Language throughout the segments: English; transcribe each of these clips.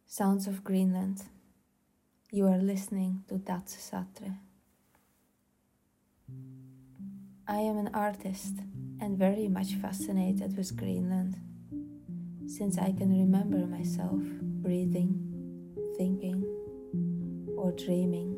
Sounds of Greenland. You are listening to Datse Satre. I am an artist and very much fascinated with Greenland, since I can remember myself breathing, thinking, or dreaming.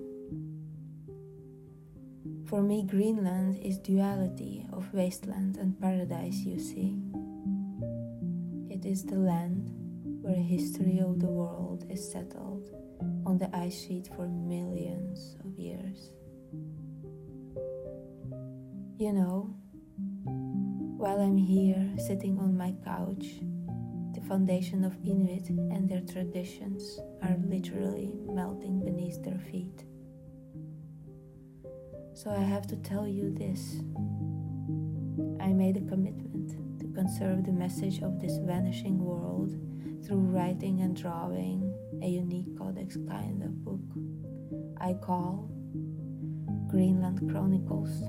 For me, Greenland is duality of wasteland and paradise, you see. It is the land where history of the world is settled on the ice sheet for millions of years. You know, while I'm here sitting on my couch, the foundation of Inuit and their traditions are literally melting beneath their feet. So I have to tell you this. I made a commitment to conserve the message of this vanishing world through writing and drawing a unique codex kind of book I call Greenland Chronicles.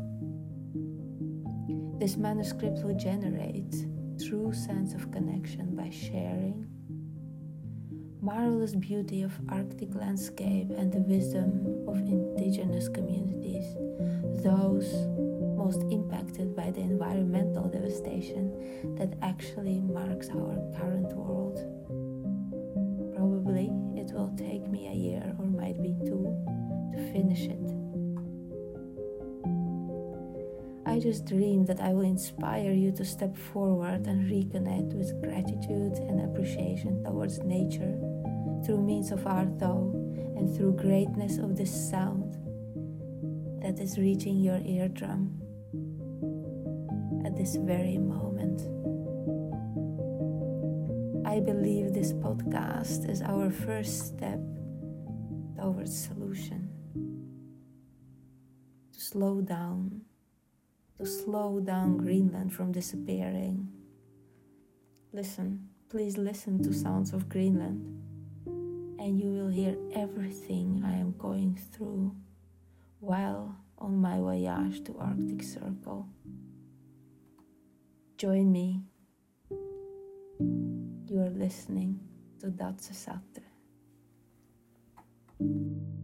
This manuscript will generate true sense of connection by sharing marvelous beauty of Arctic landscape and the wisdom of indigenous communities, those most impacted by the environmental devastation that actually marks our current world. Probably it will take me a year or might be two to finish it. I just dream that I will inspire you to step forward and reconnect with gratitude and appreciation towards nature through means of art though, and through greatness of this sound that is reaching your eardrum at this very moment. I believe this podcast is our first step towards solution. To slow down Greenland from disappearing. Listen, please listen to Sounds of Greenland, and you will hear everything I am going through while on my voyage to Arctic Circle. Join me. You are listening to Datse Satre.